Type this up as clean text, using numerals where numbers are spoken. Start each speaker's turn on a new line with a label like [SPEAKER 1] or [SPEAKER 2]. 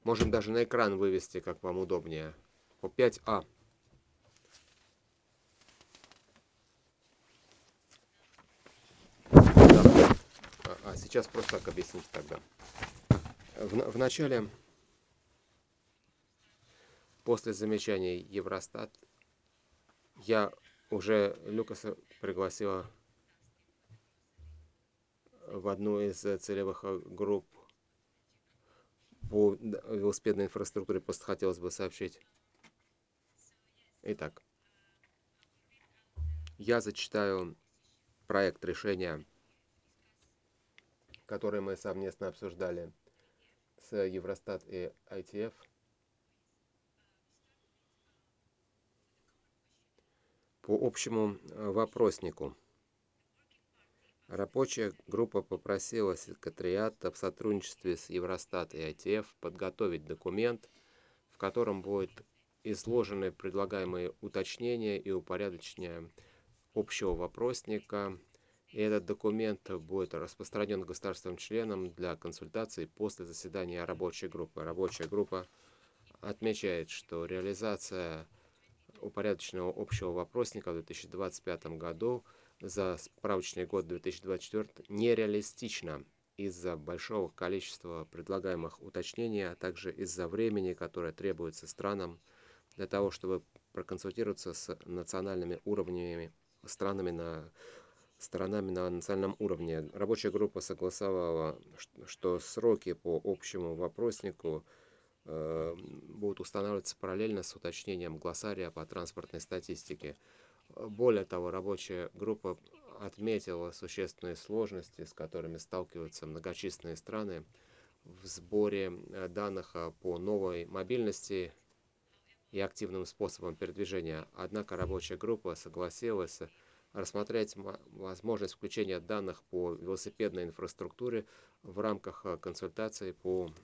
[SPEAKER 1] Можем даже на экран вывести, как вам удобнее. По 5А. Да. Сейчас просто так объяснить тогда. В начале, после замечаний Евростат, я уже Люкаса пригласила в одну из целевых групп по велосипедной инфраструктуре. Просто хотелось бы сообщить. Итак, я зачитаю проект решения, который мы совместно обсуждали с Евростат и ITF. По общему вопроснику. Рабочая группа попросила секретариат в сотрудничестве с Евростат и ITF подготовить документ, в котором будут изложены предлагаемые уточнения и упорядочения общего вопросника. И этот документ будет распространен государственным членам для консультаций после заседания рабочей группы. Рабочая группа отмечает, что реализация упорядоченного общего вопросника в 2025 году за справочный год 2024 нереалистично из-за большого количества предлагаемых уточнений, а также из-за времени, которое требуется странам для того, чтобы проконсультироваться с национальными уровнями, сторонами на национальном уровне. Рабочая группа согласовала, что сроки по общему вопроснику будут устанавливаться параллельно с уточнением глоссария по транспортной статистике. Более того, рабочая группа отметила существенные сложности, с которыми сталкиваются многочисленные страны в сборе данных по новой мобильности и активным способом передвижения. Однако рабочая группа согласилась рассмотреть возможность включения данных по велосипедной инфраструктуре в рамках консультаций по